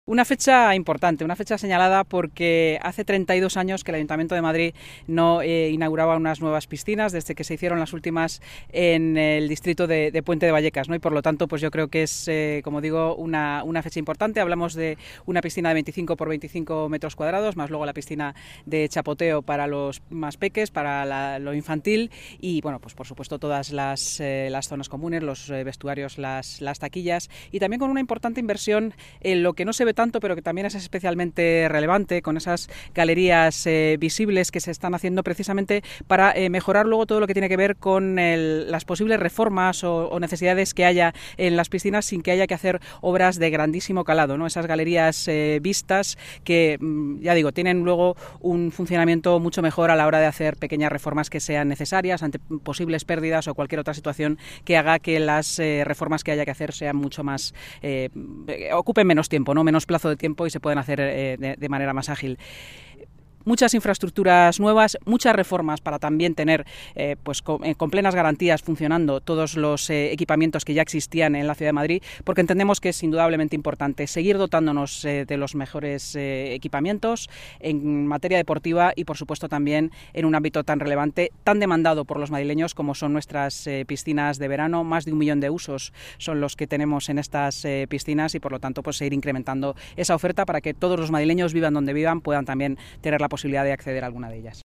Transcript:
Una fecha importante, una fecha señalada porque hace 32 años que el Ayuntamiento de Madrid no inauguraba unas nuevas piscinas, desde que se hicieron las últimas en el distrito de Puente de Vallecas, ¿no? Y por lo tanto, pues yo creo que es, como digo, una fecha importante. Hablamos de una piscina de 25 por 25 metros cuadrados, más luego la piscina de chapoteo para los más peques, para lo infantil y, bueno, pues por supuesto todas las zonas comunes, los vestuarios, las taquillas, y también con una importante inversión en lo que no se ve tanto, pero que también es especialmente relevante, con esas galerías visibles que se están haciendo precisamente para mejorar luego todo lo que tiene que ver con las posibles reformas o necesidades que haya en las piscinas sin que haya que hacer obras de grandísimo calado, ¿no? Esas galerías vistas que, ya digo, tienen luego un funcionamiento mucho mejor a la hora de hacer pequeñas reformas que sean necesarias ante posibles pérdidas o cualquier otra situación que haga que las reformas que haya que hacer sean mucho más, ocupen menos tiempo, ¿no? Menos plazo de tiempo y se pueden hacer de manera más ágil. Muchas infraestructuras nuevas, muchas reformas para también tener pues con plenas garantías funcionando todos los equipamientos que ya existían en la Ciudad de Madrid, porque entendemos que es indudablemente importante seguir dotándonos de los mejores equipamientos en materia deportiva y, por supuesto, también en un ámbito tan relevante, tan demandado por los madrileños como son nuestras piscinas de verano. Más de 1 millón de usos son los que tenemos en estas piscinas y, por lo tanto, pues seguir incrementando esa oferta para que todos los madrileños, vivan donde vivan, puedan también tener la posibilidad de acceder a alguna de ellas.